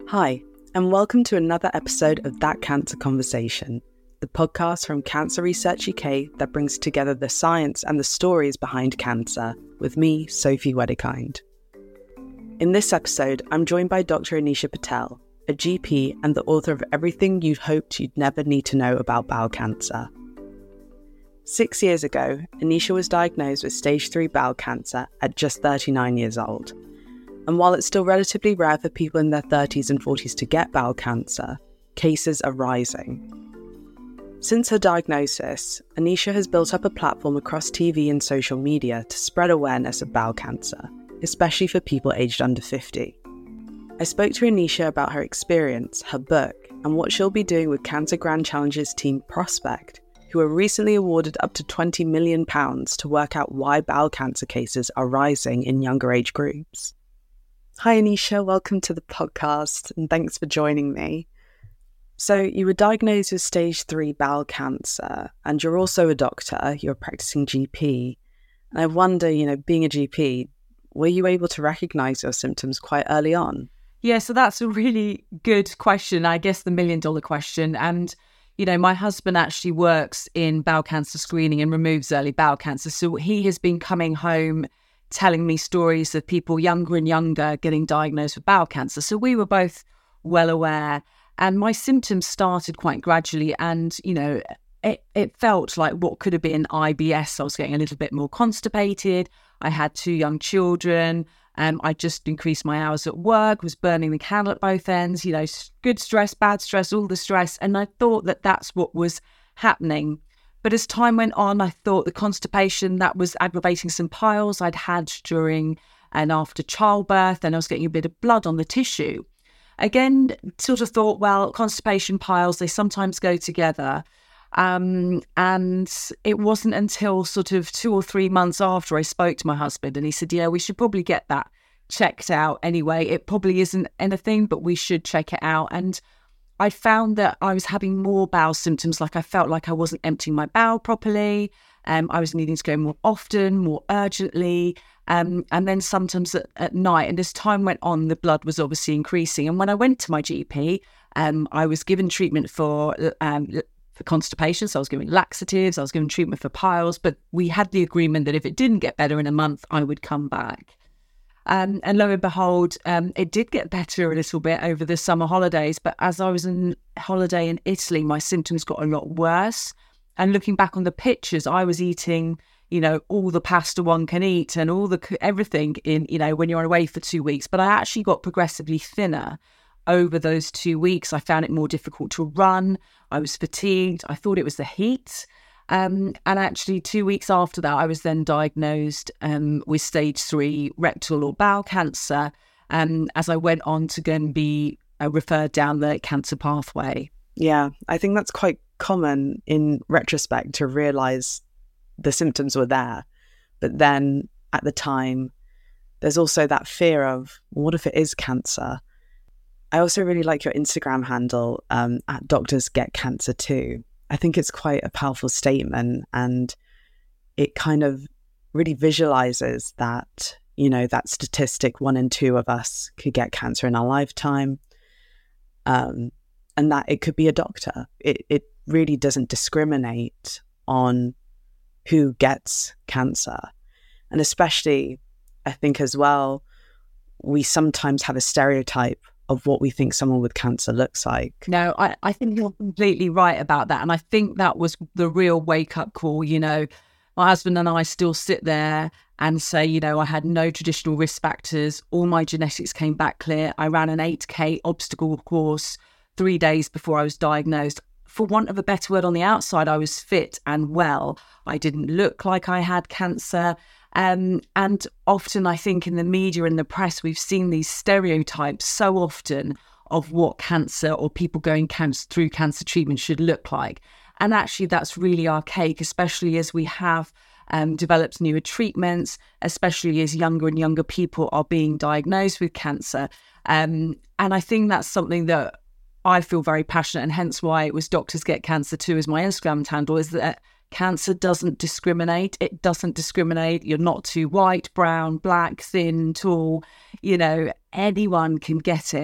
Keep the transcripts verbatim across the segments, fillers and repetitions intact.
Hi, and welcome to another episode of That Cancer Conversation, the podcast from Cancer Research U K that brings together the science and the stories behind cancer, with me, Sophie Wedekind. In this episode, I'm joined by Doctor Anisha Patel, a G P and the author of Everything You'd Hoped You'd Never Need to Know About Bowel Cancer. Six years ago, Anisha was diagnosed with stage three bowel cancer at just thirty-nine years old. And while it's still relatively rare for people in their thirties and forties to get bowel cancer, cases are rising. Since her diagnosis, Anisha has built up a platform across T V and social media to spread awareness of bowel cancer, especially for people aged under fifty. I spoke to Anisha about her experience, her book, and what she'll be doing with Cancer Grand Challenges team Prospect, who were recently awarded up to twenty million pounds to work out why bowel cancer cases are rising in younger age groups. Hi Anisha, welcome to the podcast and thanks for joining me. So you were diagnosed with stage three bowel cancer and you're also a doctor, you're a practicing G P. And I wonder, you know, being a G P, were you able to recognise your symptoms quite early on? Yeah, so that's a really good question, I guess the million dollar question. And you know, my husband actually works in bowel cancer screening and removes early bowel cancer. So he has been coming home telling me stories of people younger and younger getting diagnosed with bowel cancer. So we were both well aware. And my symptoms started quite gradually. And, you know, it, it felt like what could have been I B S. I was getting a little bit more constipated. I had two young children. Um, I just increased my hours at work, was burning the candle at both ends, you know, good stress, bad stress, all the stress. And I thought that that's what was happening. But as time went on, I thought the constipation, that was aggravating some piles I'd had during and after childbirth, and I was getting a bit of blood on the tissue. Again, sort of thought, well, constipation, piles, they sometimes go together. Um, and it wasn't until sort of two or three months after I spoke to my husband and he said, yeah, we should probably get that checked out anyway. It probably isn't anything, but we should check it out. And I found that I was having more bowel symptoms, like I felt like I wasn't emptying my bowel properly. Um, I was needing to go more often, more urgently. Um, and then sometimes at, at night, and as time went on, the blood was obviously increasing. And when I went to my G P, um, I was given treatment for um, for constipation. So I was given laxatives, I was given treatment for piles, but we had the agreement that if it didn't get better in a month, I would come back. Um, and lo and behold, um, it did get better a little bit over the summer holidays. But as I was on holiday in Italy, my symptoms got a lot worse. And looking back on the pictures, I was eating, you know, all the pasta one can eat and all the everything in, you know, when you're away for two weeks. But I actually got progressively thinner over those two weeks. I found it more difficult to run. I was fatigued. I thought it was the heat. Um, and actually two weeks after that, I was then diagnosed um, with stage three rectal or bowel cancer um, as I went on to go and be uh, referred down the cancer pathway. Yeah, I think that's quite common in retrospect to realise the symptoms were there. But then at the time, there's also that fear of, what if it is cancer? I also really like your Instagram handle, um, at Doctors Get Cancer Too. I think it's quite a powerful statement and it kind of really visualizes that, you know, that statistic one in two of us could get cancer in our lifetime, um, and that it could be a doctor. It, it really doesn't discriminate on who gets cancer. And especially, I think as well, we sometimes have a stereotype of what we think someone with cancer looks like. No, I, I think you're completely right about that. And I think that was the real wake-up call. You know, my husband and I still sit there and say, you know, I had no traditional risk factors. All my genetics came back clear. I ran an eight K obstacle course three days before I was diagnosed. For want of a better word, on the outside, I was fit and well. I didn't look like I had cancer. Um, and often I think in the media and the press, we've seen these stereotypes so often of what cancer or people going cancer, through cancer treatment should look like. And actually that's really archaic, especially as we have um, developed newer treatments, especially as younger and younger people are being diagnosed with cancer. Um, and I think that's something that I feel very passionate, and hence why it was Doctors Get Cancer Too as my Instagram handle, is that cancer doesn't discriminate. It doesn't discriminate. You're not too white, brown, black, thin, tall. You know, anyone can get it.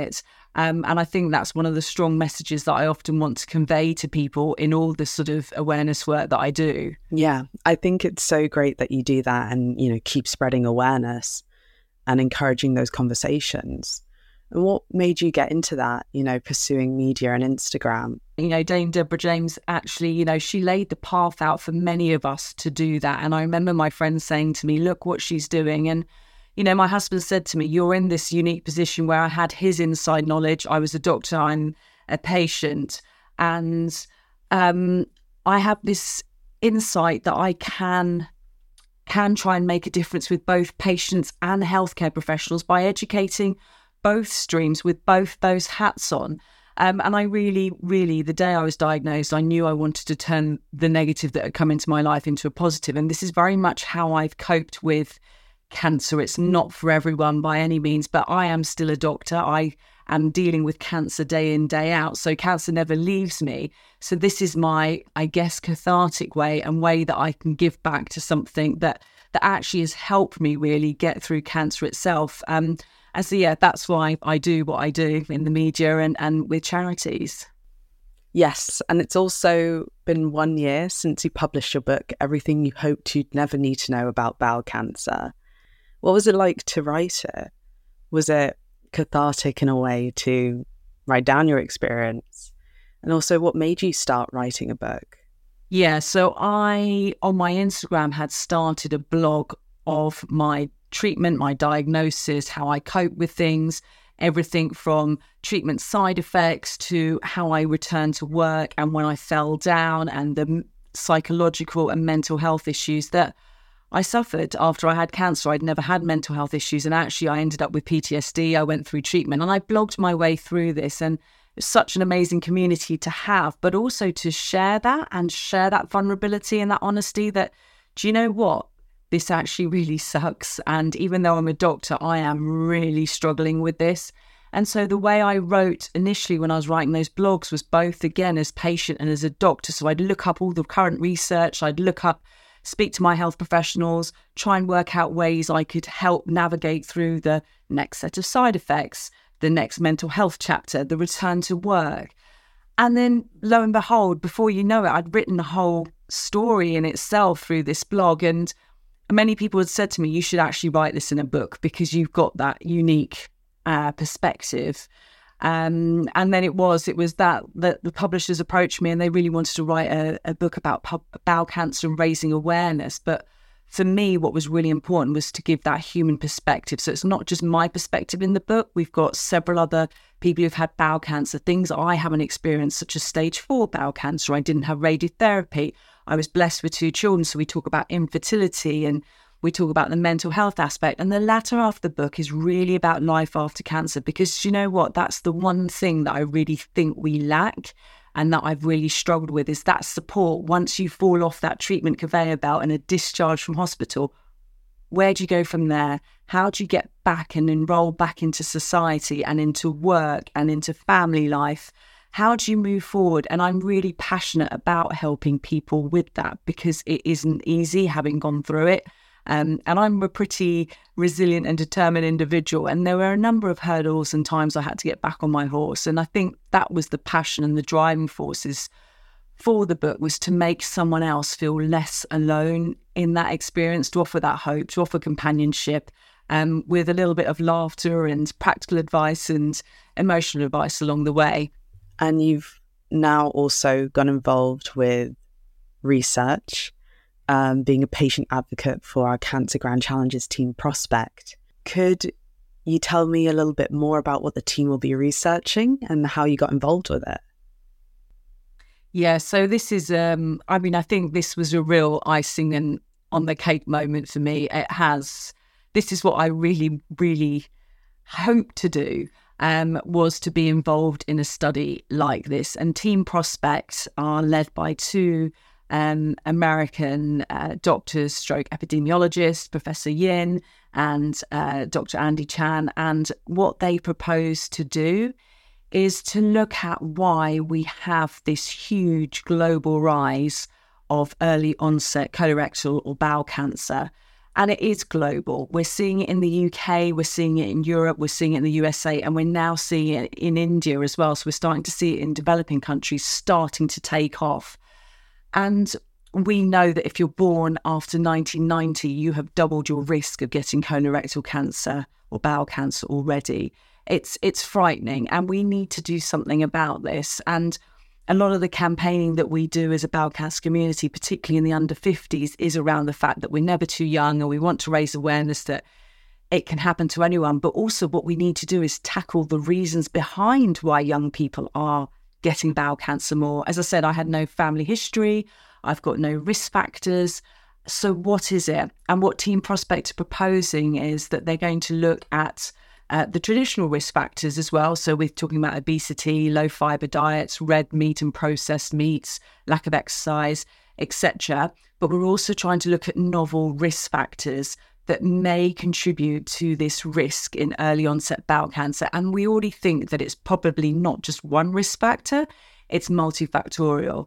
Um, and I think that's one of the strong messages that I often want to convey to people in all the sort of awareness work that I do. Yeah, I think it's so great that you do that and, you know, keep spreading awareness and encouraging those conversations. And what made you get into that, you know, pursuing media and Instagram? You know, Dame Deborah James, actually, you know, she laid the path out for many of us to do that. And I remember my friends saying to me, look what she's doing. And, you know, my husband said to me, you're in this unique position where I had his inside knowledge. I was a doctor, I'm a patient. And um, I have this insight that I can can try and make a difference with both patients and healthcare professionals by educating both streams with both those hats on. Um, and I really, really, the day I was diagnosed, I knew I wanted to turn the negative that had come into my life into a positive. And this is very much how I've coped with cancer. It's not for everyone by any means, but I am still a doctor. I am dealing with cancer day in, day out. So cancer never leaves me. So this is my, I guess, cathartic way and way that I can give back to something that that actually has helped me really get through cancer itself. Um, and so, yeah, that's why I do what I do in the media and, and with charities. Yes, and it's also been one year since you published your book, Everything You Hoped You'd Never Need to Know About Bowel Cancer. What was it like to write it? Was it cathartic in a way to write down your experience? And also, what made you start writing a book? Yeah, so I, on my Instagram, had started a blog of my treatment, my diagnosis, how I cope with things, everything from treatment side effects to how I returned to work and when I fell down and the psychological and mental health issues that I suffered after I had cancer. I'd never had mental health issues, and actually I ended up with P T S D. I went through treatment and I blogged my way through this, and it's such an amazing community to have, but also to share that and share that vulnerability and that honesty that, do you know what? This actually really sucks. And even though I'm a doctor, I am really struggling with this. And so the way I wrote initially when I was writing those blogs was both, again, as patient and as a doctor. So I'd look up all the current research, I'd look up, speak to my health professionals, try and work out ways I could help navigate through the next set of side effects, the next mental health chapter, the return to work. And then lo and behold, before you know it, I'd written a whole story in itself through this blog. And many people had said to me, you should actually write this in a book because you've got that unique uh, perspective. Um, and then it was, it was that, that the publishers approached me and they really wanted to write a, a book about pub, bowel cancer and raising awareness. But for me, what was really important was to give that human perspective. So it's not just my perspective in the book. We've got several other people who've had bowel cancer, things I haven't experienced, such as stage four bowel cancer. I didn't have radiotherapy. I was blessed with two children. So we talk about infertility and we talk about the mental health aspect. And the latter half of the book is really about life after cancer, because you know what? That's the one thing that I really think we lack and that I've really struggled with, is that support. Once you fall off that treatment conveyor belt and are discharged from hospital, where do you go from there? How do you get back and enroll back into society and into work and into family life? How do you move forward? And I'm really passionate about helping people with that because it isn't easy having gone through it. Um, and I'm a pretty resilient and determined individual. And there were a number of hurdles and times I had to get back on my horse. And I think that was the passion and the driving forces for the book, was to make someone else feel less alone in that experience, to offer that hope, to offer companionship, um, with a little bit of laughter and practical advice and emotional advice along the way. And you've now also got involved with research, um, being a patient advocate for our Cancer Grand Challenges team Prospect. Could you tell me a little bit more about what the team will be researching and how you got involved with it? Yeah, so this is, um, I mean, I think this was a real icing and on the cake moment for me. It has, this is what I really, really hope to do. Um, was to be involved in a study like this. And Team Prospect are led by two um, American uh, doctors, stroke epidemiologists, Professor Yin and uh, Doctor Andy Chan. And what they propose to do is to look at why we have this huge global rise of early onset colorectal or bowel cancer. And it is global. We're seeing it in the U K, we're seeing it in Europe, we're seeing it in the U S A, and we're now seeing it in India as well. So we're starting to see it in developing countries starting to take off. And we know that if you're born after nineteen ninety, you have doubled your risk of getting colorectal cancer or bowel cancer already. It's it's frightening, and we need to do something about this. And a lot of the campaigning that we do as a bowel cancer community, particularly in the under fifties, is around the fact that we're never too young, and we want to raise awareness that it can happen to anyone. But also what we need to do is tackle the reasons behind why young people are getting bowel cancer more. As I said, I had no family history. I've got no risk factors. So what is it? And what Team Prospect are proposing is that they're going to look at Uh, the traditional risk factors as well. So we're talking about obesity, low fiber diets, red meat and processed meats, lack of exercise, et cetera. But we're also trying to look at novel risk factors that may contribute to this risk in early onset bowel cancer. And we already think that it's probably not just one risk factor, it's multifactorial.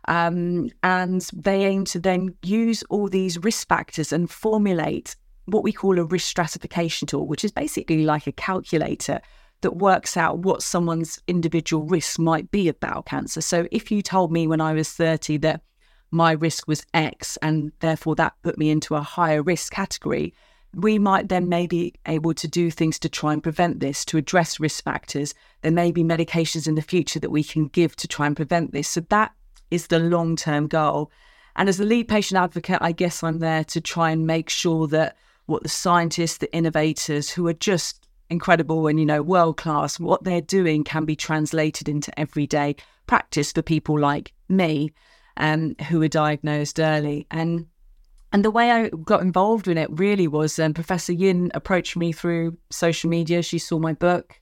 Um, and they aim to then use all these risk factors and formulate what we call a risk stratification tool, which is basically like a calculator that works out what someone's individual risk might be of bowel cancer. So if you told me when I was thirty that my risk was X, and therefore that put me into a higher risk category, we might then may be able to do things to try and prevent this, to address risk factors. There may be medications in the future that we can give to try and prevent this. So that is the long-term goal. And as the lead patient advocate, I guess I'm there to try and make sure that what the scientists, the innovators who are just incredible and, you know, world-class, what they're doing can be translated into everyday practice for people like me, um, who were diagnosed early. And and the way I got involved in it really was um, Professor Yin approached me through social media. She saw my book,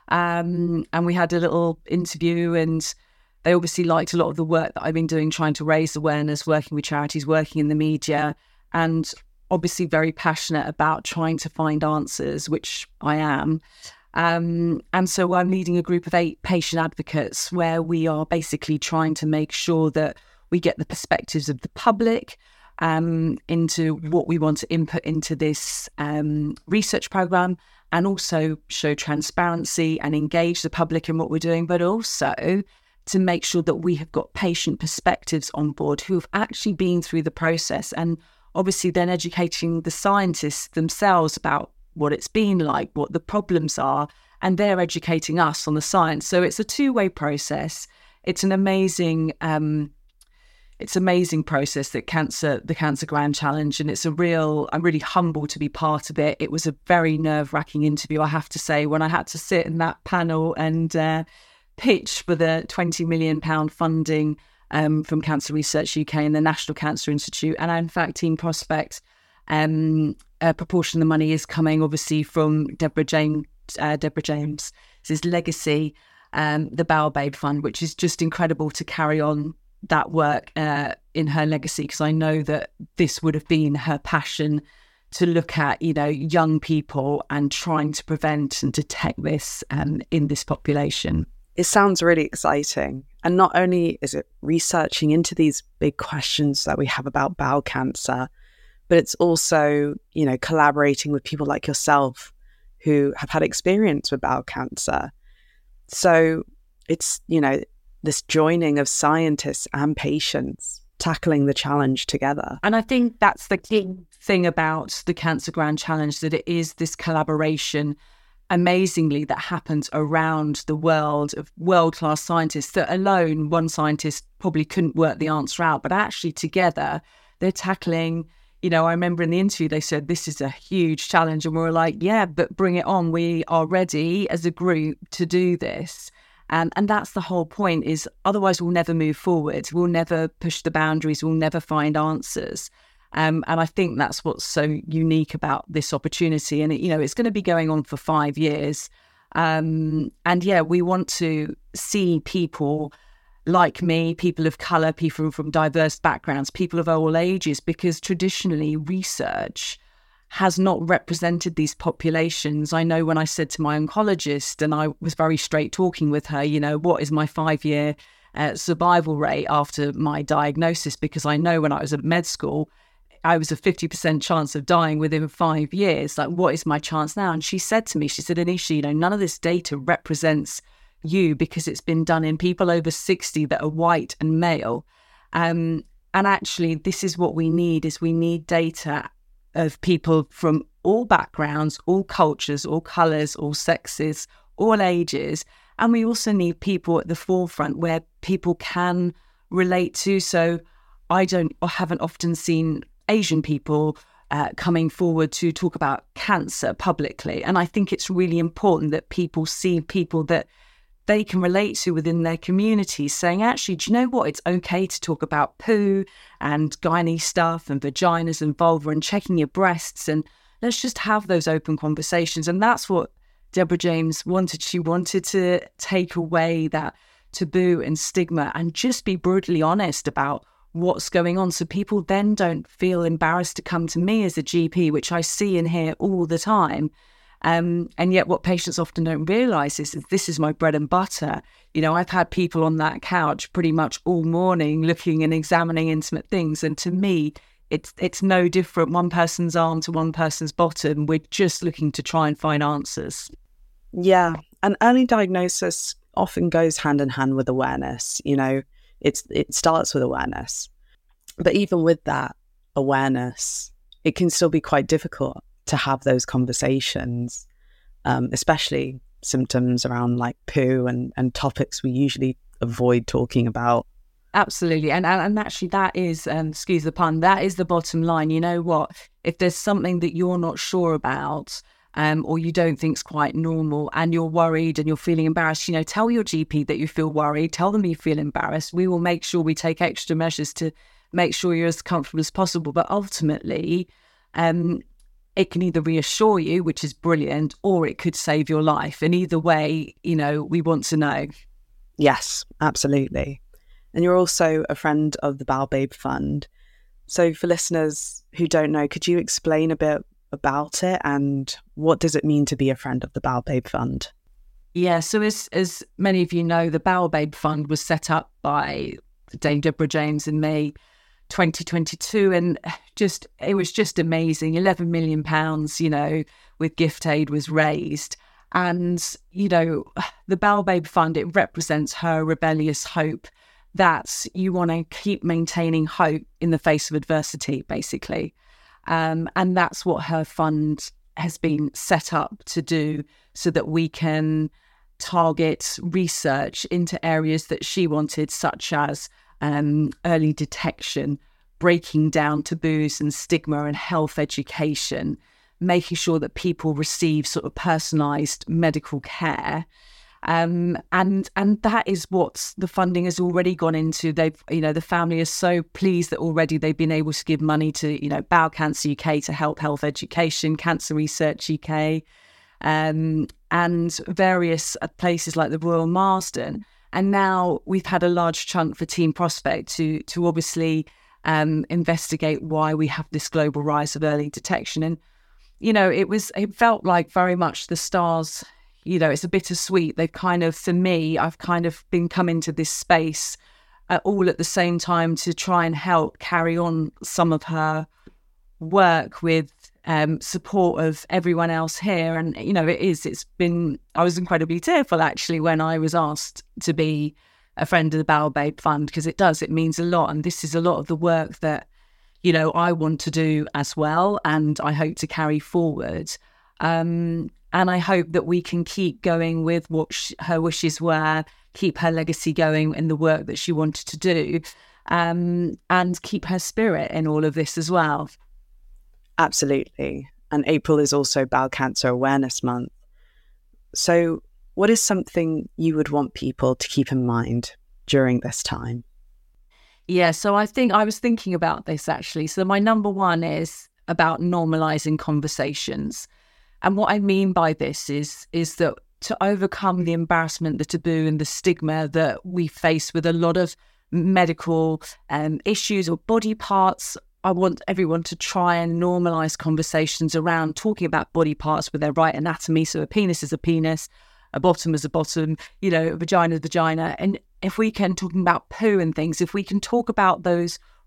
um, and we had a little interview, and they obviously liked a lot of the work that I've been doing, trying to raise awareness, working with charities, working in the media, and obviously very passionate about trying to find answers, which I am. Um, and so I'm leading a group of eight patient advocates where we are basically trying to make sure that we get the perspectives of the public um, into what we want to input into this um, research program, and also show transparency and engage the public in what we're doing, but also to make sure that we have got patient perspectives on board who have actually been through the process, and obviously then educating the scientists themselves about what it's been like, what the problems are, and they're educating us on the science. So it's a two-way process. It's an amazing, um, it's amazing process that cancer, the Cancer Grand Challenge, and it's a real, I'm really humbled to be part of it. It was a very nerve-wracking interview, I have to say, when I had to sit in that panel and uh, pitch for the twenty million pounds funding Um, from Cancer Research U K and the National Cancer Institute. And in fact, Team Prospect, um, a proportion of the money is coming obviously from Deborah James, uh, Deborah James' legacy, um, the Bowel Babe Fund, which is just incredible to carry on that work uh, in her legacy, because I know that this would have been her passion, to look at, you know, young people and trying to prevent and detect this um, in this population. It sounds really exciting. And not only is it researching into these big questions that we have about bowel cancer, but it's also, you know, collaborating with people like yourself who have had experience with bowel cancer. So it's, you know, this joining of scientists and patients tackling the challenge together. And I think that's the key thing about the Cancer Grand Challenge, that it is this collaboration, amazingly, that happens around the world of world-class scientists that alone, one scientist probably couldn't work the answer out, but actually together they're tackling, you know, I remember in the interview they said this is a huge challenge, and we were like, yeah, but bring it on. We are ready as a group to do this. Um, and that's the whole point, is otherwise we'll never move forward. We'll never push the boundaries. We'll never find answers. Um, and I think that's what's so unique about this opportunity. And, it, you know, it's going to be going on for five years. Um, and, yeah, we want to see people like me, people of colour, people from diverse backgrounds, people of all ages, because traditionally research has not represented these populations. I know when I said to my oncologist, and I was very straight talking with her, you know, what is my five-year uh, survival rate after my diagnosis? Because I know when I was at med school, I was a fifty percent chance of dying within five years. Like, what is my chance now? And she said to me, she said, Anisha, you know, none of this data represents you because it's been done in people over sixty that are white and male. Um, and actually, this is what we need, is we need data of people from all backgrounds, all cultures, all colours, all sexes, all ages. And we also need people at the forefront where people can relate to. So I don't or haven't often seen Asian people uh, coming forward to talk about cancer publicly. And I think it's really important that people see people that they can relate to within their communities saying, actually, do you know what? It's okay to talk about poo and gynae stuff and vaginas and vulva and checking your breasts, and let's just have those open conversations. And that's what Deborah James wanted. She wanted to take away that taboo and stigma and just be brutally honest about what's going on, so people then don't feel embarrassed to come to me as a G P, which I see and hear all the time. Um, and yet what patients often don't realise is that this is my bread and butter. You know, I've had people on that couch pretty much all morning looking and examining intimate things. And to me, it's it's no different. One person's arm to one person's bottom. We're just looking to try and find answers. Yeah. And early diagnosis often goes hand in hand with awareness. You know, it's it starts with awareness. But even with that awareness, it can still be quite difficult to have those conversations, um, especially symptoms around like poo and, and topics we usually avoid talking about. Absolutely. And, and and actually that is, um, excuse the pun, that is the bottom line. You know what? If there's something that you're not sure about, um, or you don't think's quite normal and you're worried and you're feeling embarrassed, you know, tell your G P that you feel worried, tell them you feel embarrassed. We will make sure we take extra measures to make sure you're as comfortable as possible. But ultimately, um, it can either reassure you, which is brilliant, or it could save your life. And either way, you know, we want to know. Yes, absolutely. And you're also a friend of the Bowel Babe Fund. So for listeners who don't know, could you explain a bit about it and what does it mean to be a friend of the Bowel Babe Fund? Yeah, so as, as many of you know, the Bowel Babe Fund was set up by Dame Deborah James and me twenty twenty-two, and just it was just amazing. eleven million pounds, you know, with gift aid was raised. And, you know, the Bowel Babe Fund, it represents her rebellious hope that you want to keep maintaining hope in the face of adversity, basically. Um, and that's what her fund has been set up to do, so that we can target research into areas that she wanted, such as um, early detection, breaking down taboos and stigma and health education, making sure that people receive sort of personalised medical care. Um, and and that is what the funding has already gone into. They've, you know, the family is so pleased that already they've been able to give money to, you know, Bowel Cancer U K to help health education, Cancer Research U K, um, and various places like the Royal Marsden. And now we've had a large chunk for Team Prospect to to obviously um, investigate why we have this global rise of early detection. And, you know, it was it felt like very much the stars. You know, it's a bittersweet. They've kind of, for me, I've kind of been coming to this space uh, all at the same time to try and help carry on some of her work with um, support of everyone else here. And, you know, it is, it's been, I was incredibly tearful actually when I was asked to be a friend of the Bowel Babe Fund, because it does, it means a lot. And this is a lot of the work that, you know, I want to do as well. And I hope to carry forward. Um, And I hope that we can keep going with what sh- her wishes were, keep her legacy going in the work that she wanted to do, um, and keep her spirit in all of this as well. Absolutely. And April is also Bowel Cancer Awareness Month. So what is something you would want people to keep in mind during this time? Yeah, so I think I was thinking about this actually. So my number one is about normalising conversations. And what I mean by this is, is that to overcome the embarrassment, the taboo and the stigma that we face with a lot of medical um, issues or body parts, I want everyone to try and normalise conversations around talking about body parts with their right anatomy. So a penis is a penis, a bottom is a bottom, you know, a vagina is a vagina. And if we can, talking about poo and things, if we can talk about those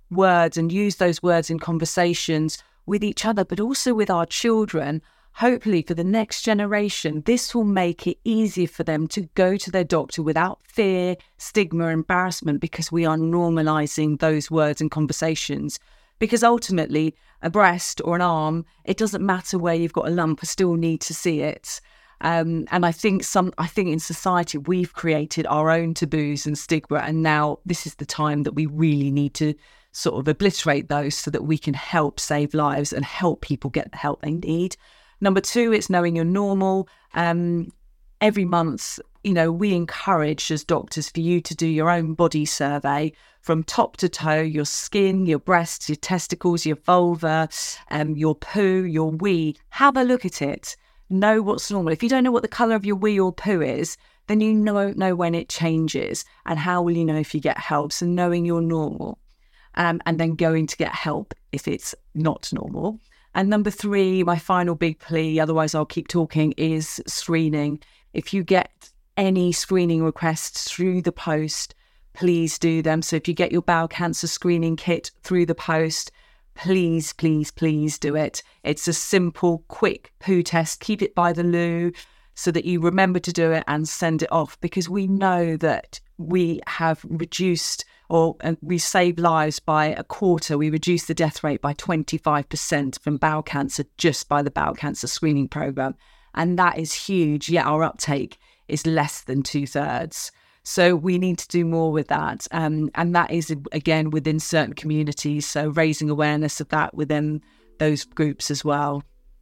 words and use those words in conversations with each other, but also with our children, hopefully for the next generation, this will make it easier for them to go to their doctor without fear, stigma, embarrassment, because we are normalizing those words and conversations. Because ultimately, a breast or an arm, it doesn't matter where you've got a lump, I still need to see it. Um, and I think some, I think in society, we've created our own taboos and stigma. And now this is the time that we really need to sort of obliterate those so that we can help save lives and help people get the help they need. Number two, it's knowing you're normal. Um, every month, you know, we encourage as doctors for you to do your own body survey from top to toe, your skin, your breasts, your testicles, your vulva, um, your poo, your wee. Have a look at it. Know what's normal. If you don't know what the colour of your wee or poo is, then you don't know when it changes. And how will you know if you get help? So knowing you're normal. Um, and then going to get help if it's not normal. And number three, my final big plea, otherwise I'll keep talking, is screening. If you get any screening requests through the post, please do them. So if you get your bowel cancer screening kit through the post, please, please, please do it. It's a simple, quick poo test. Keep it by the loo so that you remember to do it and send it off, because we know that we have reduced or uh, we save lives by a quarter. We reduce the death rate by twenty-five percent from bowel cancer just by the bowel cancer screening program. And that is huge, yet our uptake is less than two thirds. So we need to do more with that. Um, and that is, again, within certain communities. So raising awareness of that within those groups as well.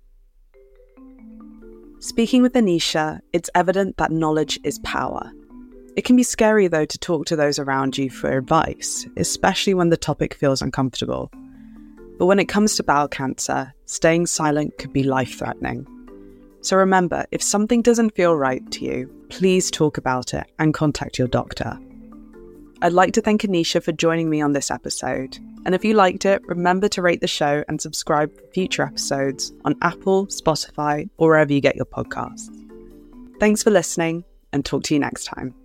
Speaking with Anisha, it's evident that knowledge is power. It can be scary, though, to talk to those around you for advice, especially when the topic feels uncomfortable. But when it comes to bowel cancer, staying silent could be life-threatening. So remember, if something doesn't feel right to you, please talk about it and contact your doctor. I'd like to thank Anisha for joining me on this episode. And if you liked it, remember to rate the show and subscribe for future episodes on Apple, Spotify, or wherever you get your podcasts. Thanks for listening, and talk to you next time.